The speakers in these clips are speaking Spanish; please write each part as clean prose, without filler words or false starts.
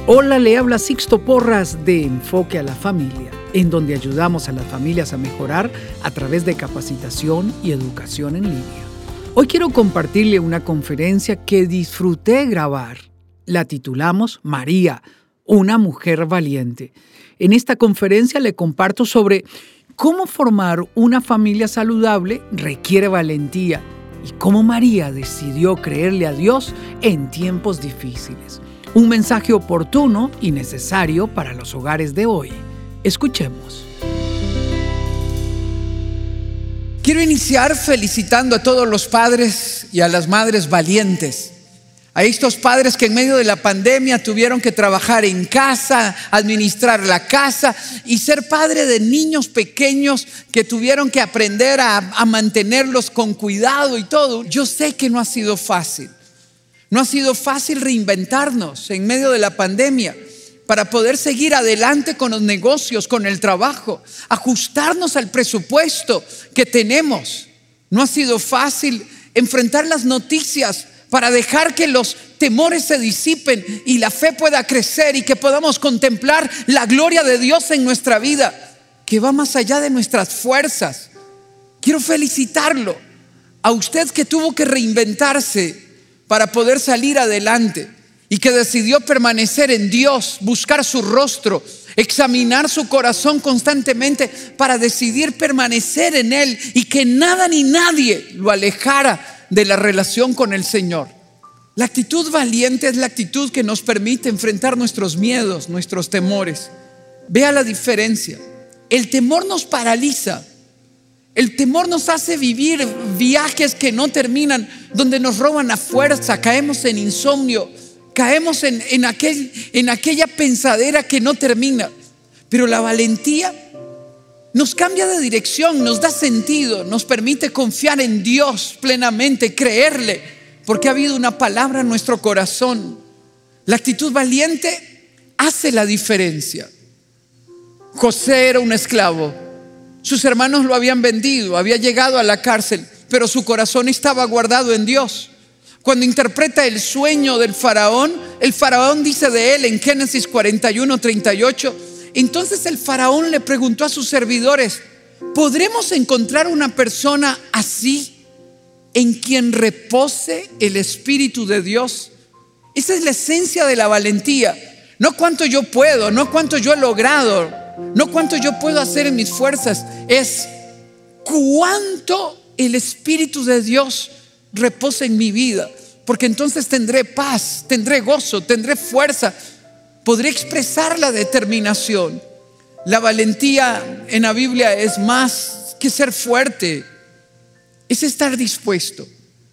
Hola, le habla Sixto Porras de Enfoque a la Familia, en donde ayudamos a las familias a mejorar a través de capacitación y educación en línea. Hoy quiero compartirle una conferencia que disfruté grabar. La titulamos María, una mujer valiente. En esta conferencia le comparto sobre cómo formar una familia saludable requiere valentía y cómo María decidió creerle a Dios en tiempos difíciles. Un mensaje oportuno y necesario para los hogares de hoy. Escuchemos. Quiero iniciar felicitando a todos los padres y a las madres valientes. A estos padres que en medio de la pandemia tuvieron que trabajar en casa, administrar la casa y ser padre de niños pequeños que tuvieron que aprender a mantenerlos con cuidado y todo. Yo sé que no ha sido fácil. No ha sido fácil reinventarnos en medio de la pandemia para poder seguir adelante con los negocios, con el trabajo, ajustarnos al presupuesto que tenemos. No ha sido fácil enfrentar las noticias para dejar que los temores se disipen y la fe pueda crecer y que podamos contemplar la gloria de Dios en nuestra vida, que va más allá de nuestras fuerzas. Quiero felicitarlo a usted que tuvo que reinventarse para poder salir adelante y que decidió permanecer en Dios, buscar su rostro, examinar su corazón constantemente para decidir permanecer en Él y que nada ni nadie lo alejara de la relación con el Señor. La actitud valiente es la actitud que nos permite enfrentar nuestros miedos, nuestros temores. Vea la diferencia. El temor nos paraliza. El temor nos hace vivir viajes que no terminan, donde nos roban la fuerza, caemos en insomnio, caemos en aquella pensadera que no termina. Pero la valentía nos cambia de dirección, nos da sentido, nos permite confiar en Dios plenamente, creerle, porque ha habido una palabra en nuestro corazón. La actitud valiente hace la diferencia. José era un esclavo. Sus hermanos lo habían vendido, había llegado a la cárcel, pero su corazón estaba guardado en Dios. Cuando interpreta el sueño del faraón, el faraón dice de él en Génesis 41:38, entonces el faraón le preguntó a sus servidores: ¿podremos encontrar una persona así en quien repose el Espíritu de Dios? Esa es la esencia de la valentía. No cuánto yo puedo, no cuánto yo he logrado, no cuánto yo puedo hacer en mis fuerzas, es cuánto el Espíritu de Dios reposa en mi vida, porque entonces tendré paz, tendré gozo, tendré fuerza, podré expresar la determinación. La valentía en la Biblia es más que ser fuerte, es estar dispuesto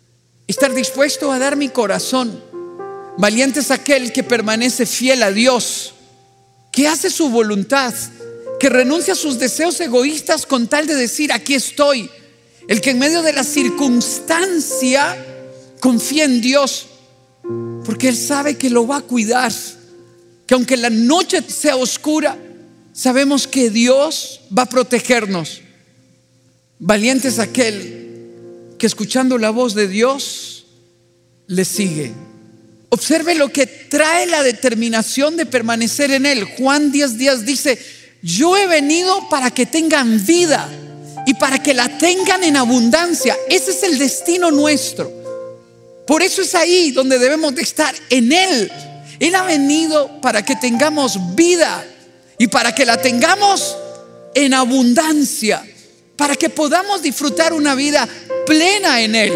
a dar mi corazón. Valiente es aquel que permanece fiel a Dios, que hace su voluntad, que renuncia a sus deseos egoístas con tal de decir: aquí estoy. El que en medio de la circunstancia confía en Dios, porque Él sabe que lo va a cuidar, que aunque la noche sea oscura, sabemos que Dios va a protegernos. Valiente es aquel que escuchando la voz de Dios le sigue. Observe lo que trae la determinación de permanecer en Él. Juan 10:10 dice: yo he venido para que tengan vida y para que la tengan en abundancia. Ese es el destino nuestro. Por eso es ahí donde debemos de estar, en Él. Él ha venido para que tengamos vida y para que la tengamos en abundancia, para que podamos disfrutar una vida plena en Él.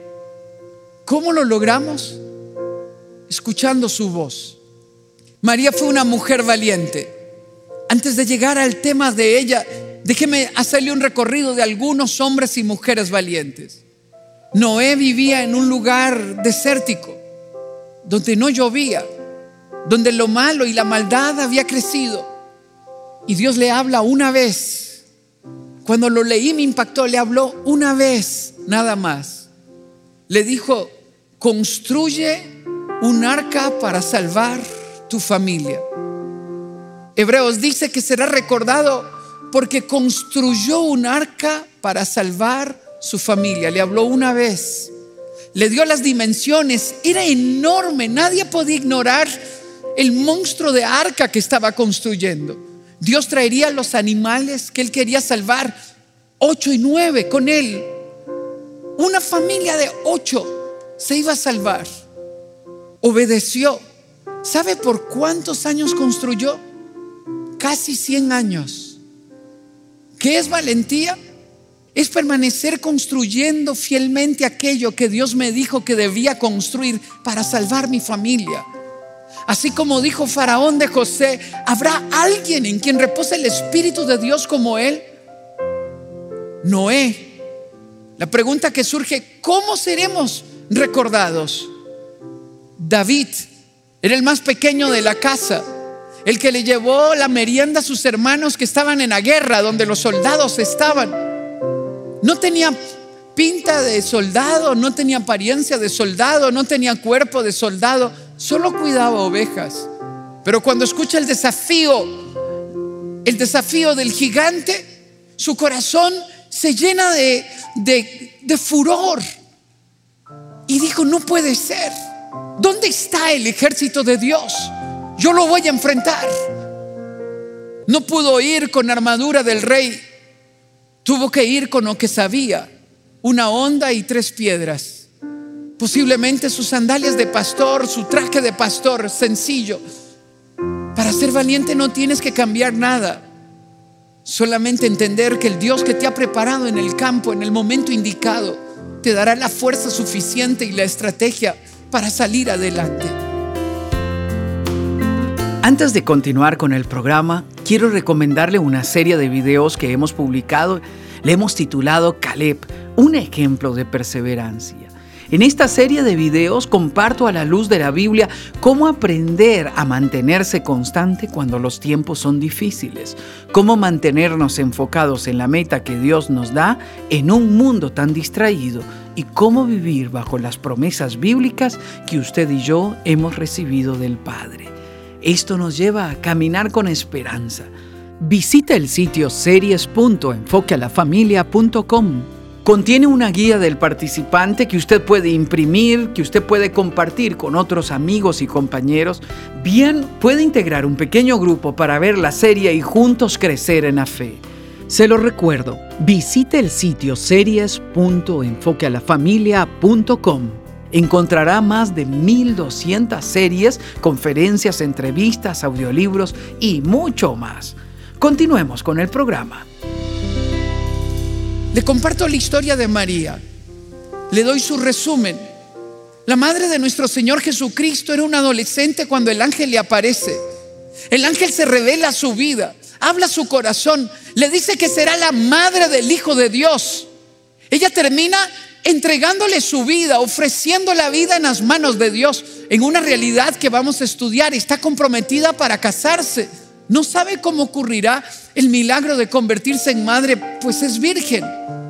¿Cómo lo logramos? Escuchando su voz. María fue una mujer valiente. Antes de llegar al tema de ella, déjeme hacerle un recorrido de algunos hombres y mujeres valientes. Noé vivía en un lugar desértico, donde no llovía, donde lo malo y la maldad había crecido. Y Dios le habla una vez. Cuando lo leí me impactó. Le habló una vez, nada más. Le dijo: construye un arca para salvar tu familia. Hebreos dice que será recordado porque construyó un arca para salvar su familia. Le habló una vez, le dio las dimensiones, era enorme, nadie podía ignorar el monstruo de arca que estaba construyendo. Dios traería los animales que Él quería salvar, 8 y 9 con Él. Una familia de 8 se iba a salvar. Obedeció. ¿Sabe por cuántos años construyó? Casi 100 años. ¿Qué es valentía? Es permanecer construyendo fielmente aquello que Dios me dijo que debía construir para salvar mi familia. Así como dijo Faraón de José, ¿habrá alguien en quien repose el Espíritu de Dios como él? Noé. La pregunta que surge, ¿cómo seremos recordados? David era el más pequeño de la casa, el que le llevó la merienda a sus hermanos que estaban en la guerra, donde los soldados estaban. No tenía pinta de soldado, no tenía apariencia de soldado, no tenía cuerpo de soldado, solo cuidaba ovejas. Pero cuando escucha el desafío del gigante, su corazón se llena de furor y dijo: no puede ser. ¿Dónde está el ejército de Dios? Yo lo voy a enfrentar. No pudo ir con armadura del rey, tuvo que ir con lo que sabía: una honda y 3 piedras. Posiblemente sus sandalias de pastor, su traje de pastor sencillo. Para ser valiente no tienes que cambiar nada, solamente entender que el Dios que te ha preparado en el campo, en el momento indicado, te dará la fuerza suficiente y la estrategia para salir adelante. Antes de continuar con el programa, quiero recomendarle una serie de videos que hemos publicado. Le hemos titulado Caleb, un ejemplo de perseverancia. En esta serie de videos comparto a la luz de la Biblia cómo aprender a mantenerse constante cuando los tiempos son difíciles, cómo mantenernos enfocados en la meta que Dios nos da en un mundo tan distraído y cómo vivir bajo las promesas bíblicas que usted y yo hemos recibido del Padre. Esto nos lleva a caminar con esperanza. Visita el sitio series.enfoquealafamilia.com. Contiene una guía del participante que usted puede imprimir, que usted puede compartir con otros amigos y compañeros. Bien, puede integrar un pequeño grupo para ver la serie y juntos crecer en la fe. Se lo recuerdo, visite el sitio series.enfoquealafamilia.com. Encontrará más de 1,200 series, conferencias, entrevistas, audiolibros y mucho más. Continuemos con el programa. Le comparto la historia de María. Le doy su resumen. La madre de nuestro Señor Jesucristo era una adolescente cuando el ángel le aparece. El ángel se revela a su vida, habla a su corazón, le dice que será la madre del Hijo de Dios. Ella termina entregándole su vida, ofreciendo la vida en las manos de Dios, en una realidad que vamos a estudiar. Está comprometida para casarse. No sabe cómo ocurrirá el milagro de convertirse en madre, pues es virgen.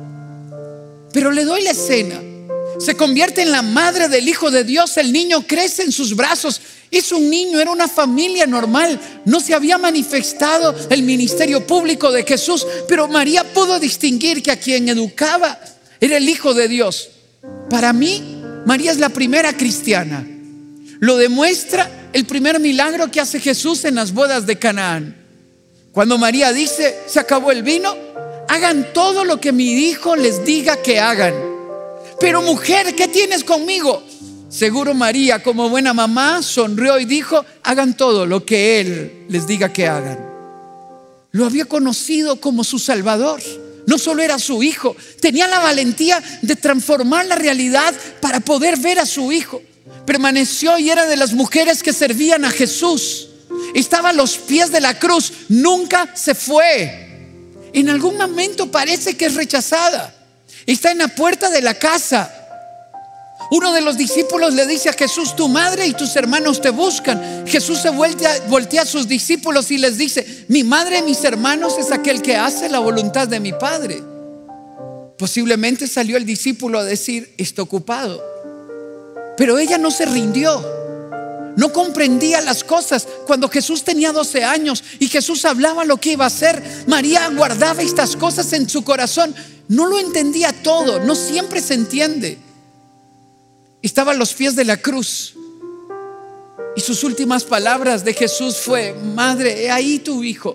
Pero le doy la escena. Se convierte en la madre del Hijo de Dios. El niño crece en sus brazos. Es un niño, era una familia normal. No se había manifestado el ministerio público de Jesús, pero María pudo distinguir que a quien educaba era el Hijo de Dios. Para mí, María es la primera cristiana. Lo demuestra el primer milagro que hace Jesús en las bodas de Canaán. Cuando María dice: se acabó el vino, hagan todo lo que mi hijo les diga que hagan. Pero mujer, ¿qué tienes conmigo? Seguro María, como buena mamá, sonrió y dijo: hagan todo lo que él les diga que hagan. Lo había conocido como su Salvador. No solo era su hijo, tenía la valentía de transformar la realidad para poder ver a su hijo. Permaneció y era de las mujeres que servían a Jesús. Estaba a los pies de la cruz, nunca se fue. En algún momento parece que es rechazada. Está en la puerta de la casa. Uno de los discípulos le dice a Jesús: tu madre y tus hermanos te buscan. Jesús se voltea a sus discípulos y les dice: mi madre y mis hermanos es aquel que hace la voluntad de mi Padre. Posiblemente salió el discípulo a decir: está ocupado. Pero ella no se rindió. No comprendía las cosas. Cuando Jesús tenía 12 años y Jesús hablaba lo que iba a hacer, María guardaba estas cosas en su corazón. No lo entendía todo, no siempre se entiende. Estaba a los pies de la cruz Y sus últimas palabras de Jesús fue: madre, he ahí tu hijo.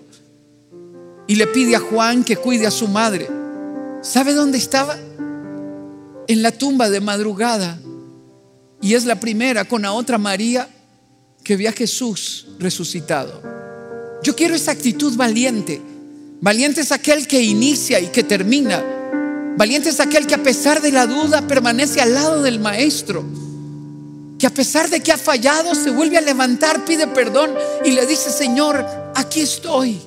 Y le pide a Juan que cuide a su madre. ¿Sabe dónde estaba? En la tumba de madrugada. Y es la primera con la otra María que ve a Jesús resucitado. Yo quiero esa actitud valiente. Valiente es aquel que inicia y que termina. Valiente es aquel que a pesar de la duda permanece al lado del maestro, que a pesar de que ha fallado se vuelve a levantar, pide perdón y le dice: Señor, aquí estoy.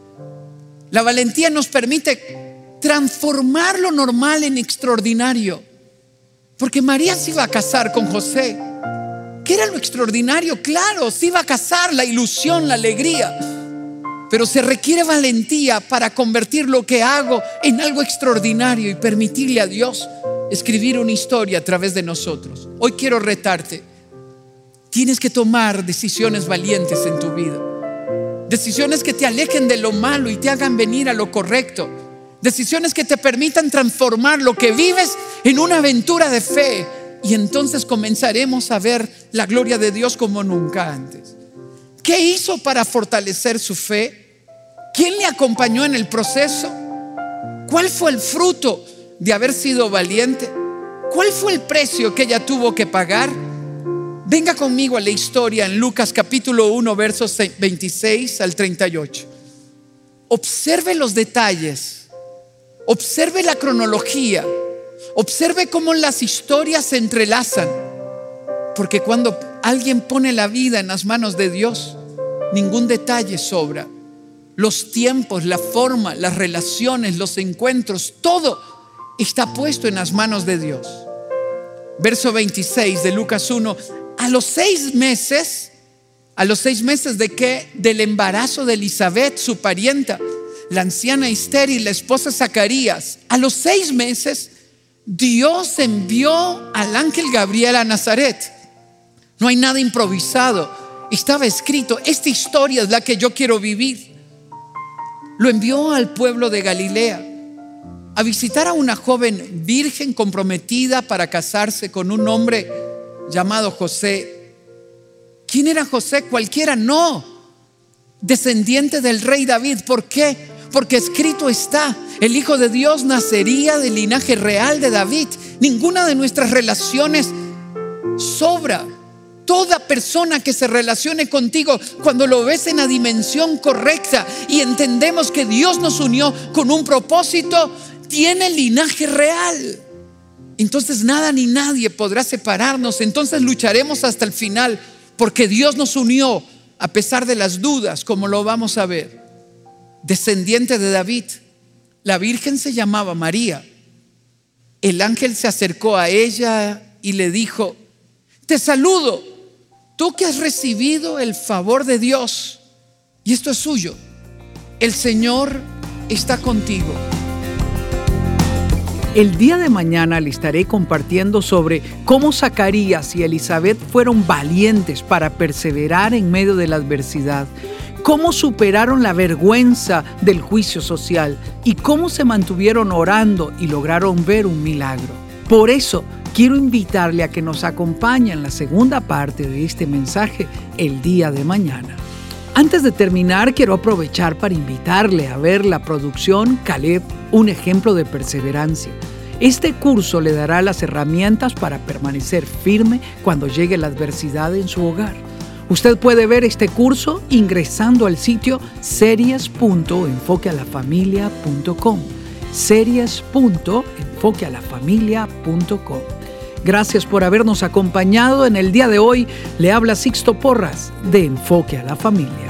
La valentía nos permite transformar lo normal en extraordinario. Porque María se iba a casar con José. ¿Qué era lo extraordinario? Claro, se iba a casar, la ilusión, la alegría. Pero se requiere valentía para convertir lo que hago en algo extraordinario y permitirle a Dios escribir una historia a través de nosotros. Hoy quiero retarte. Tienes que tomar decisiones valientes en tu vida. Decisiones que te alejen de lo malo y te hagan venir a lo correcto. Decisiones que te permitan transformar lo que vives en una aventura de fe. Y entonces comenzaremos a ver la gloria de Dios como nunca antes. ¿Qué hizo para fortalecer su fe? ¿Quién le acompañó en el proceso? ¿Cuál fue el fruto de haber sido valiente? ¿Cuál fue el precio que ella tuvo que pagar? Venga conmigo a la historia en Lucas capítulo 1, versos 26 al 38. Observe los detalles. Observe la cronología. Observe cómo las historias se entrelazan. Porque cuando alguien pone la vida en las manos de Dios, ningún detalle sobra. Los tiempos, la forma, las relaciones, los encuentros, todo está puesto en las manos de Dios. Verso 26 de Lucas 1. A los 6 meses de qué? Del embarazo de Elisabet, su parienta, la anciana estéril, la esposa de Zacarías. A los 6 meses, Dios envió al ángel Gabriel a Nazaret. No hay nada improvisado. Estaba escrito. Esta historia es la que yo quiero vivir. Lo envió al pueblo de Galilea a visitar a una joven virgen comprometida para casarse con un hombre llamado José. ¿Quién era José? Cualquiera, no. Descendiente del rey David. ¿Por qué? Porque escrito está: el Hijo de Dios nacería del linaje real de David. Ninguna de nuestras relaciones sobra. Toda persona que se relacione contigo, cuando lo ves en la dimensión correcta y entendemos que Dios nos unió con un propósito, tiene linaje real. Entonces nada ni nadie podrá separarnos. Entonces lucharemos hasta el final, porque Dios nos unió a pesar de las dudas, como lo vamos a ver. Descendiente de David. La virgen se llamaba María. El ángel se acercó a ella y le dijo: te saludo, tú que has recibido el favor de Dios, y esto es suyo. El Señor está contigo. El día de mañana le estaré compartiendo sobre cómo Zacarías y Elisabet fueron valientes para perseverar en medio de la adversidad, cómo superaron la vergüenza del juicio social y cómo se mantuvieron orando y lograron ver un milagro. Por eso, quiero invitarle a que nos acompañe en la segunda parte de este mensaje el día de mañana. Antes de terminar, quiero aprovechar para invitarle a ver la producción Caleb, un ejemplo de perseverancia. Este curso le dará las herramientas para permanecer firme cuando llegue la adversidad en su hogar. Usted puede ver este curso ingresando al sitio series.enfoquealafamilia.com. series.enfoquealafamilia.com. Gracias por habernos acompañado en el día de hoy. Le habla Sixto Porras de Enfoque a la Familia.